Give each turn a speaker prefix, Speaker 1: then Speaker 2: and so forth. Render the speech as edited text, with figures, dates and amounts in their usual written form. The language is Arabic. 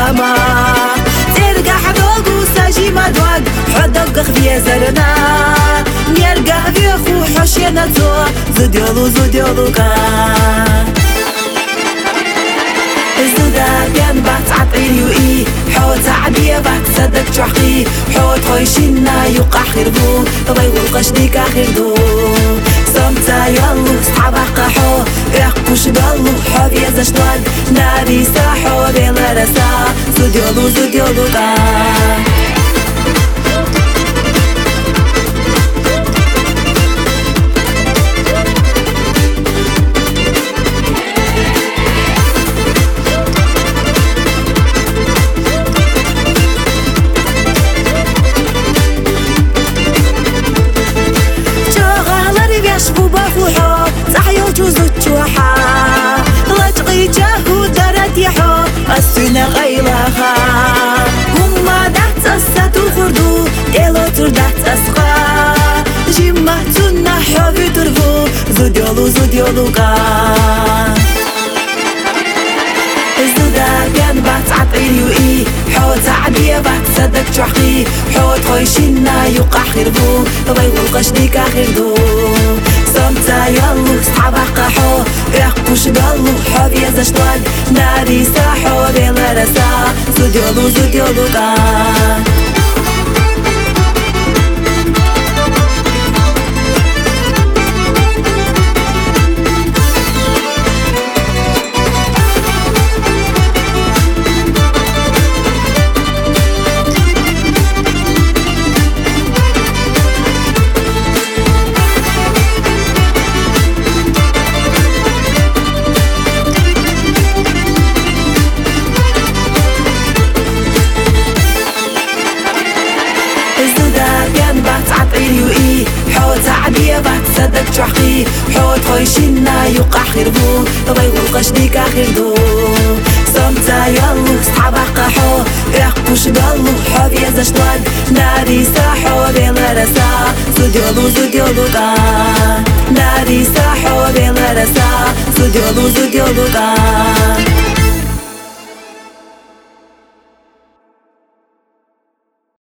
Speaker 1: ما ترجع حدوق وساجي مدوق حدوق خفية زرنا نرجع بيخو حشينا زو زوديولو كان الزودا كان بات عطيري وإي حوت عبية بات صدق تحقي حوت خويشينا يوقع خيربو طبي والقشديك آخردو سمتا يالو صحابة قاحو يحقوش بالو حوف يزاشتوال ناري ساحو بيلا رسا زوديولو كان السنة غيلها هما دات أسات الخردو إلو تردات أسقا جيما تنا حبي تربو زوديولو كان الزودا كان بات عطيري وإي حوت عبية بات صدق تحقي حوت خويشينا يوقع خيربو طبي والقشديك آخردو سمتا يالو صحابة قاحو يحقوش بالو حوف يزاشتوال ناري ساحو بيلا رسا زوديولو كان بات صدق تحقي حوت خويشينا يوقع خيربو طبي والقشديك آخردو سمتا يالو صحابة قاحو يحقوش بالو حوف يزاشتوال ناري ساحو بيلا رسا زوديولو كان ناري ساحو بيلا رسا زوديولو كان